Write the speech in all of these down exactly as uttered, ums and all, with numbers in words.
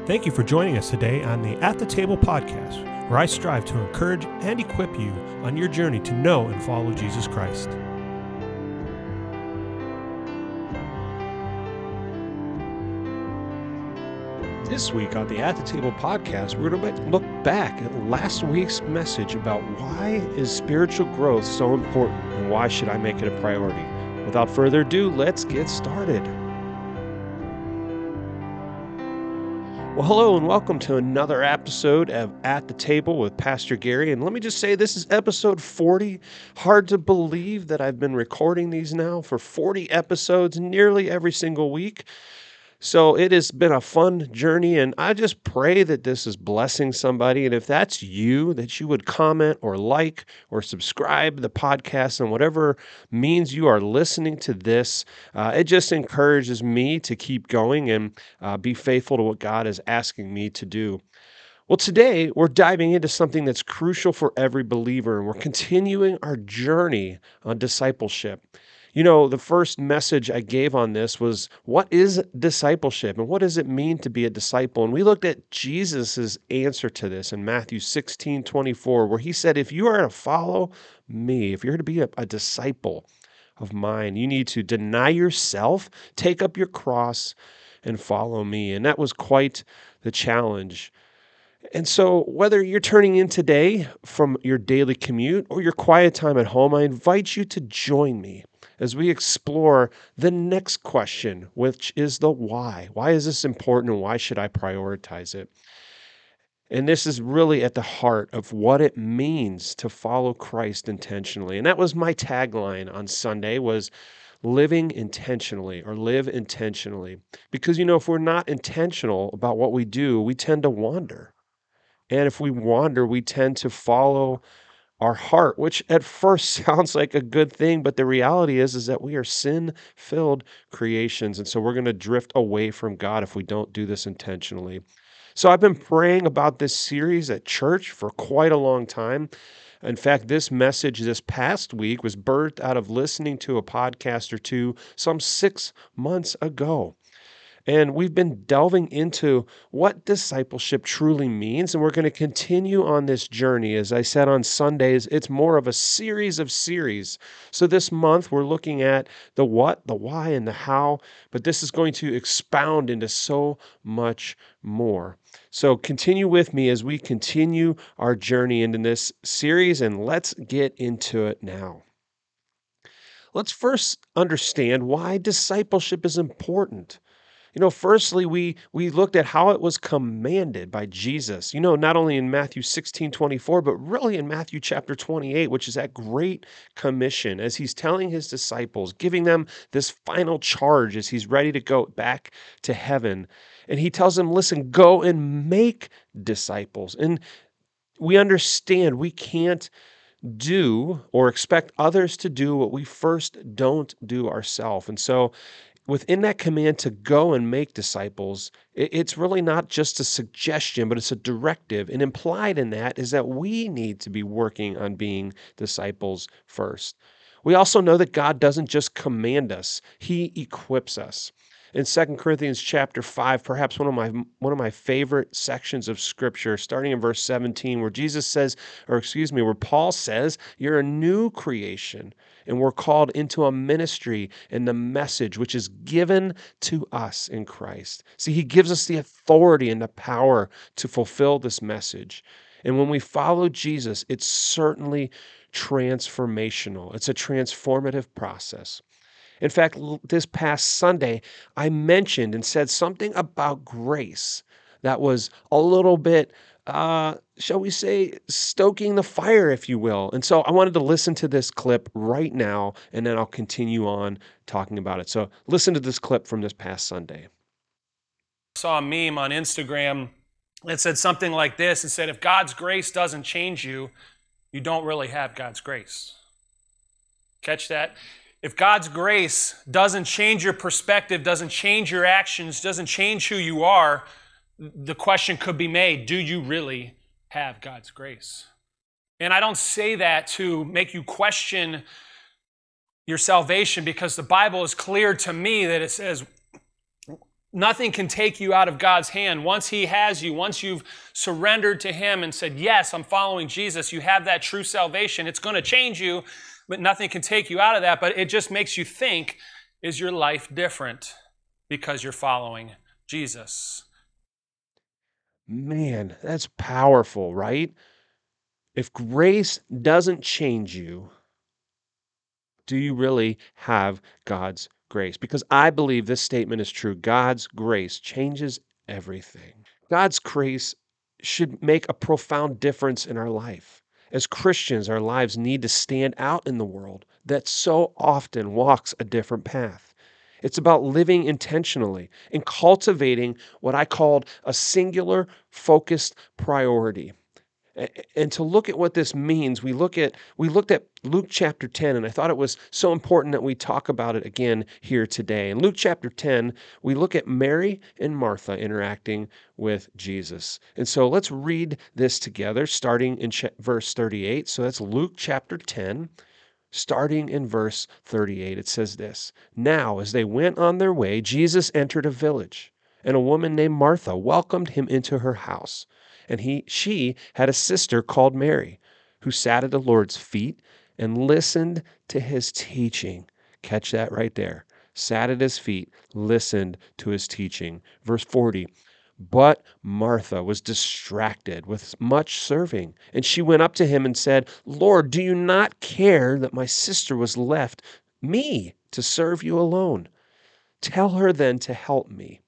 Thank you for joining us today on the At the Table podcast, where I strive to encourage and equip you on your journey to know and follow Jesus Christ. This week on the At the Table podcast, we're going to look back at last week's message about why is spiritual growth so important and why should I make it a priority. Without further ado, let's get started. Well, hello and welcome to another episode of At the Table with Pastor Gary. And let me just say, this is episode forty. Hard to believe that I've been recording these now for forty episodes nearly every single week. So it has been a fun journey, and I just pray that this is blessing somebody. And if that's you, that you would comment or like or subscribe the podcast on whatever means you are listening to this. Uh, it just encourages me to keep going and uh, be faithful to what God is asking me to do. Well, today we're diving into something that's crucial for every believer, and we're continuing our journey on discipleship. You know, the first message I gave on this was, what is discipleship and what does it mean to be a disciple? And we looked at Jesus's answer to this in Matthew sixteen twenty-four, where he said, if you are to follow me, if you're to be a, a disciple of mine, you need to deny yourself, take up your cross, and follow me. And that was quite the challenge. And so whether you're turning in today from your daily commute or your quiet time at home, I invite you to join me as we explore the next question, which is the why. Why is this important and why should I prioritize it? And this is really at the heart of what it means to follow Christ intentionally. And that was my tagline on Sunday, was living intentionally or live intentionally. Because, you know, if we're not intentional about what we do, we tend to wander. And if we wander, we tend to follow our heart, which at first sounds like a good thing, but the reality is, is that we are sin-filled creations. And so we're going to drift away from God if we don't do this intentionally. So I've been praying about this series at church for quite a long time. In fact, this message this past week was birthed out of listening to a podcast or two some six months ago. And we've been delving into what discipleship truly means, and we're going to continue on this journey. As I said on Sundays, it's more of a series of series. So this month, we're looking at the what, the why, and the how, but this is going to expound into so much more. So continue with me as we continue our journey into this series, and let's get into it now. Let's first understand why discipleship is important. You know, firstly, we we looked at how it was commanded by Jesus, you know, not only in Matthew sixteen twenty-four, but really in Matthew chapter twenty-eight, which is that great commission as he's telling his disciples, giving them this final charge as he's ready to go back to heaven. And he tells them, listen, go and make disciples. And we understand we can't do or expect others to do what we first don't do ourselves. And so within that command to go and make disciples, it's really not just a suggestion, but it's a directive. And implied in that is that we need to be working on being disciples first. We also know that God doesn't just command us, he equips us. In Second Corinthians chapter five, perhaps one of my one of my favorite sections of scripture, starting in verse seventeen, where Jesus says, or excuse me, where Paul says, you're a new creation, and we're called into a ministry and the message which is given to us in Christ. See, he gives us the authority and the power to fulfill this message. And when we follow Jesus, it's certainly transformational. It's a transformative process. In fact, this past Sunday, I mentioned and said something about grace that was a little bit, uh, shall we say, stoking the fire, if you will. And so I wanted to listen to this clip right now, and then I'll continue on talking about it. So listen to this clip from this past Sunday. I saw a meme on Instagram that said something like this. It said, if God's grace doesn't change you, you don't really have God's grace. Catch that? If God's grace doesn't change your perspective, doesn't change your actions, doesn't change who you are, the question could be made, do you really have God's grace? And I don't say that to make you question your salvation, because the Bible is clear to me that it says Nothing can take you out of God's hand. Once he has you, once you've surrendered to him and said, yes, I'm following Jesus, you have that true salvation. It's going to change you, but nothing can take you out of that. But it just makes you think, is your life different because you're following Jesus? Man, that's powerful, right? If grace doesn't change you, do you really have God's grace? Because I believe this statement is true. God's grace changes everything. God's grace should make a profound difference in our life. As Christians, our lives need to stand out in the world that so often walks a different path. It's about living intentionally and cultivating what I called a singular, focused priority. A- And to look at what this means, we look at we looked at Luke chapter ten, and I thought it was so important that we talk about it again here today. In Luke chapter ten, we look at Mary and Martha interacting with Jesus. And so let's read this together, starting in ch- verse thirty-eight. So that's Luke chapter ten, starting in verse thirty-eight. It says this: Now, as they went on their way, Jesus entered a village, and a woman named Martha welcomed him into her house. And he, she had a sister called Mary, who sat at the Lord's feet and listened to his teaching. Catch that right there. Sat at his feet, listened to his teaching. Verse forty. But Martha was distracted with much serving, and she went up to him and said, Lord, do you not care that my sister was left me to serve you alone? Tell her then to help me.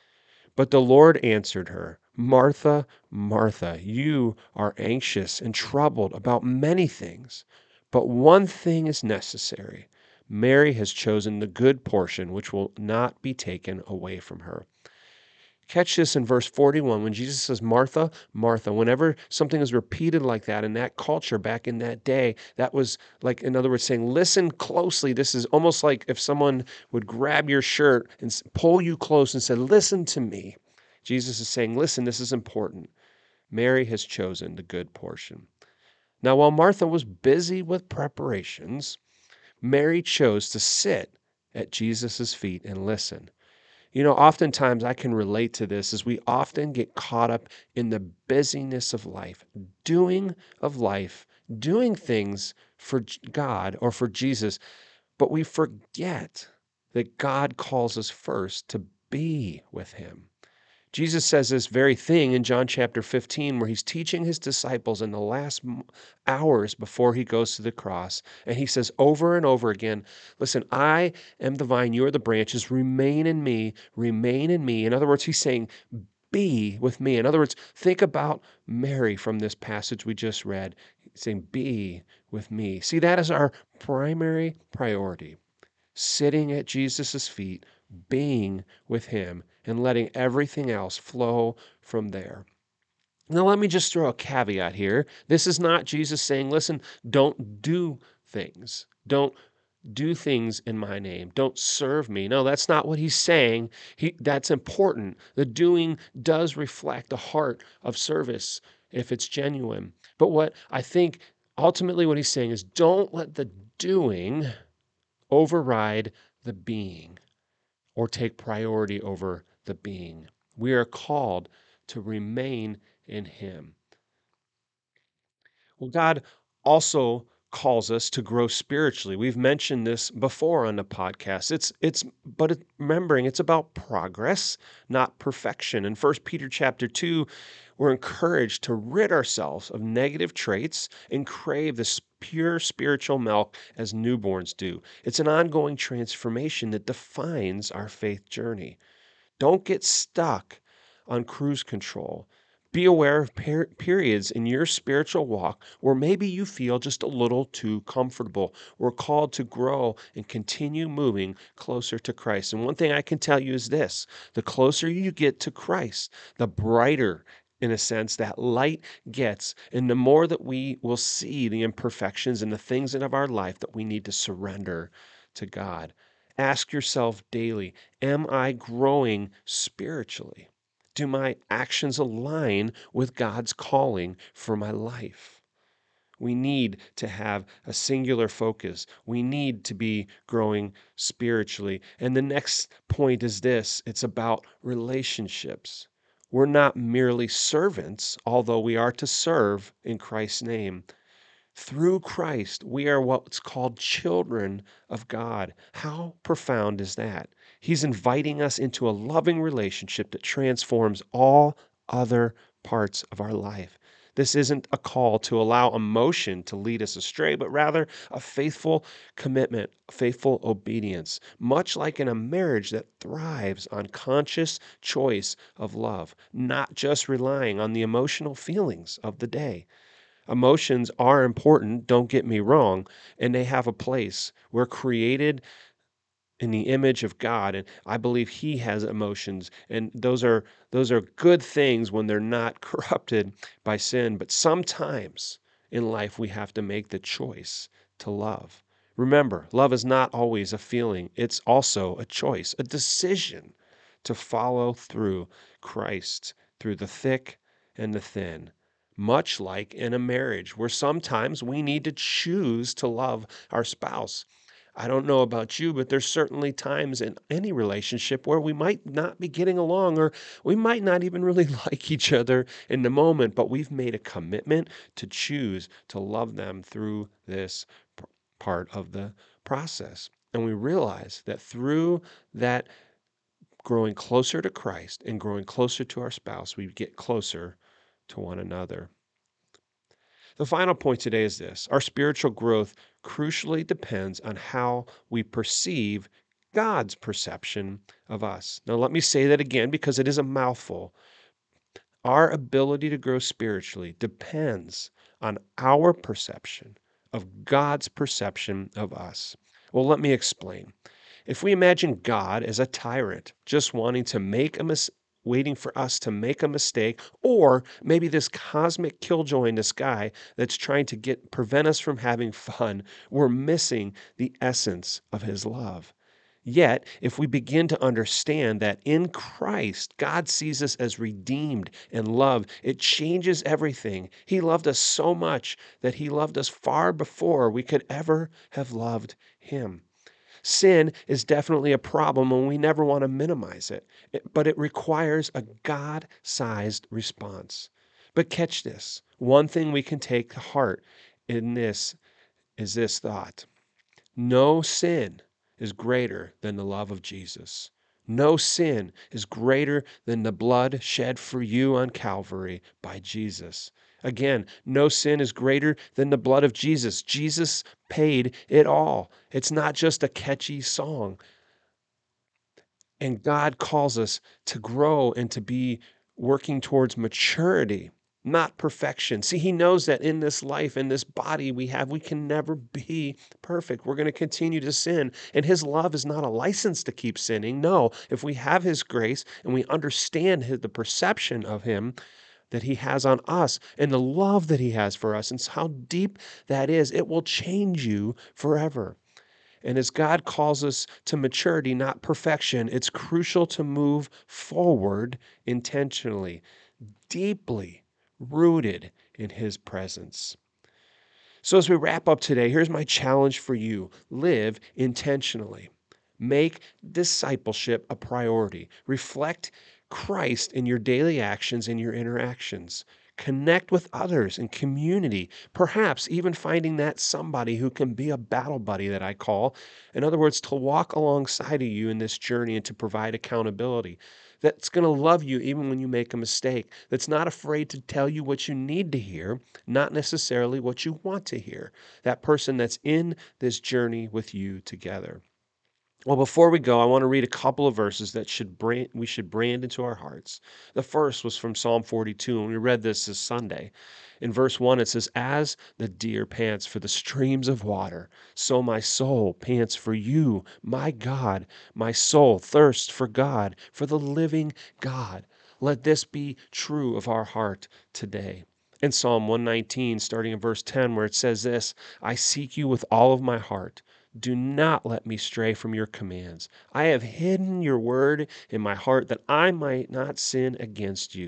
But the Lord answered her, Martha, Martha, you are anxious and troubled about many things, but one thing is necessary. Mary has chosen the good portion, which will not be taken away from her. Catch this in verse forty-one when Jesus says, Martha, Martha. Whenever something is repeated like that in that culture back in that day, that was like, in other words, saying, listen closely. This is almost like if someone would grab your shirt and s- pull you close and said, listen to me. Jesus is saying, listen, this is important. Mary has chosen the good portion. Now, while Martha was busy with preparations, Mary chose to sit at Jesus' feet and listen. You know, oftentimes I can relate to this as we often get caught up in the busyness of life, doing of life, doing things for J- God or for Jesus, but we forget that God calls us first to be with him. Jesus says this very thing in John chapter fifteen, where he's teaching his disciples in the last m- hours before he goes to the cross. And he says over and over again, listen, I am the vine, you are the branches, remain in me, remain in me. In other words, he's saying, be with me. In other words, think about Mary from this passage we just read, He's saying, be with me. See, that is our primary priority, sitting at Jesus' feet, being with him, and letting everything else flow from there. Now, let me just throw a caveat here. This is not Jesus saying, listen, don't do things. Don't do things in my name. Don't serve me. No, that's not what he's saying. He, that's important. The doing does reflect a heart of service if it's genuine. But what I think ultimately what he's saying is don't let the doing override the being or take priority over the being. We are called to remain in him. Well, God also calls us to grow spiritually. We've mentioned this before on the podcast. It's it's but it, remembering it's about progress, not perfection. In First Peter chapter two, we're encouraged to rid ourselves of negative traits and crave this pure spiritual milk as newborns do. It's an ongoing transformation that defines our faith journey. Don't get stuck on cruise control. Be aware of per- periods in your spiritual walk where maybe you feel just a little too comfortable. We're called to grow and continue moving closer to Christ. And one thing I can tell you is this: the closer you get to Christ, the brighter, in a sense, that light gets, and the more that we will see the imperfections and the things in of our life that we need to surrender to God. Ask yourself daily, am I growing spiritually? Do my actions align with God's calling for my life? We need to have a singular focus. We need to be growing spiritually. And the next point is this, it's about relationships. We're not merely servants, although we are to serve in Christ's name. Through Christ, we are what's called children of God. How profound is that? He's inviting us into a loving relationship that transforms all other parts of our life. This isn't a call to allow emotion to lead us astray, but rather a faithful commitment, faithful obedience, much like in a marriage that thrives on conscious choice of love, not just relying on the emotional feelings of the day. Emotions are important, don't get me wrong, and they have a place. We're created in the image of God, and I believe He has emotions, and those are those are good things when they're not corrupted by sin. But sometimes in life we have to make the choice to love. Remember, love is not always a feeling, it's also a choice, a decision to follow through Christ, through the thick and the thin. Much like in a marriage, where sometimes we need to choose to love our spouse. I don't know about you, but there's certainly times in any relationship where we might not be getting along, or we might not even really like each other in the moment, but we've made a commitment to choose to love them through this p- part of the process. And we realize that through that growing closer to Christ and growing closer to our spouse, we get closer to one another. The final point today is this: our spiritual growth crucially depends on how we perceive God's perception of us. Now, let me say that again because it is a mouthful. Our ability to grow spiritually depends on our perception of God's perception of us. Well, let me explain. If we imagine God as a tyrant, just wanting to make a mis- waiting for us to make a mistake, or maybe this cosmic killjoy in the sky that's trying to get prevent us from having fun, we're missing the essence of his love. Yet, if we begin to understand that in Christ, God sees us as redeemed and loved, it changes everything. He loved us so much that he loved us far before we could ever have loved him. Sin is definitely a problem, and we never want to minimize it, It- but it requires a God sized response. But catch this, one thing we can take to heart in this is this thought: no sin is greater than the love of Jesus. No sin is greater than the blood shed for you on Calvary by Jesus. Again, no sin is greater than the blood of Jesus. Jesus paid it all. It's not just a catchy song. And God calls us to grow and to be working towards maturity, not perfection. See, He knows that in this life, in this body we have, we can never be perfect. We're going to continue to sin. And His love is not a license to keep sinning. No, if we have His grace and we understand his, the perception of Him that He has on us and the love that He has for us and how deep that is, it will change you forever. And as God calls us to maturity, not perfection, it's crucial to move forward intentionally, deeply rooted in His presence. So, as we wrap up today, here's my challenge for you: live intentionally. Make discipleship a priority. Reflect Christ in your daily actions and your interactions. Connect with others in community, perhaps even finding that somebody who can be a battle buddy that I call. In other words, to walk alongside of you in this journey and to provide accountability. That's going to love you even when you make a mistake. That's not afraid to tell you what you need to hear, not necessarily what you want to hear. That person that's in this journey with you together. Well, before we go, I want to read a couple of verses that should brand, we should brand into our hearts. The first was from Psalm forty-two, and we read this this Sunday. In verse one, it says, "As the deer pants for the streams of water, so my soul pants for you, my God. My soul thirsts for God, for the living God." Let this be true of our heart today. In Psalm one nineteen, starting in verse ten, where it says this, "I seek you with all of my heart. Do not let me stray from your commands. I have hidden your word in my heart that I might not sin against you.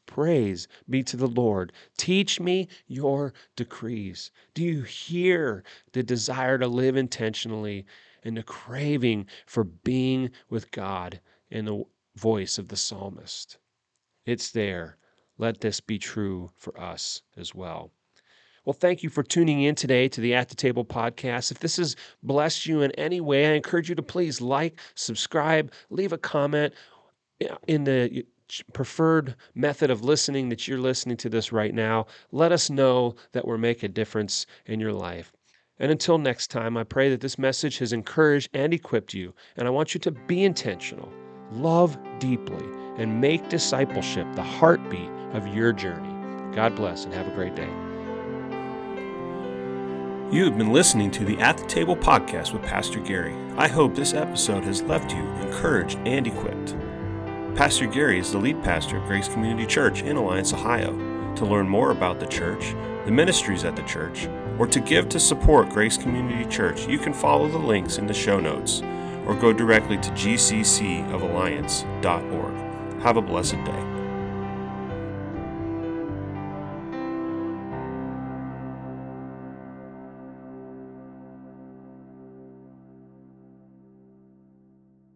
Praise be to the Lord. Teach me your decrees. Do you hear the desire to live intentionally and the craving for being with God in the voice of the psalmist? It's there. Let this be true for us as well. Well, thank you for tuning in today to the At the Table podcast. If this has blessed you in any way, I encourage you to please like, subscribe, leave a comment in the preferred method of listening that you're listening to this right now. Let us know that we're making a difference in your life. And until next time, I pray that this message has encouraged and equipped you. And I want you to be intentional, love deeply, and make discipleship the heartbeat of your journey. God bless and have a great day. You have been listening to the At the Table podcast with Pastor Gary. I hope this episode has left you encouraged and equipped. Pastor Gary is the lead pastor of Grace Community Church in Alliance, Ohio. To learn more about the church, the ministries at the church, or to give to support Grace Community Church, you can follow the links in the show notes or go directly to g c c of alliance dot org. Have a blessed day.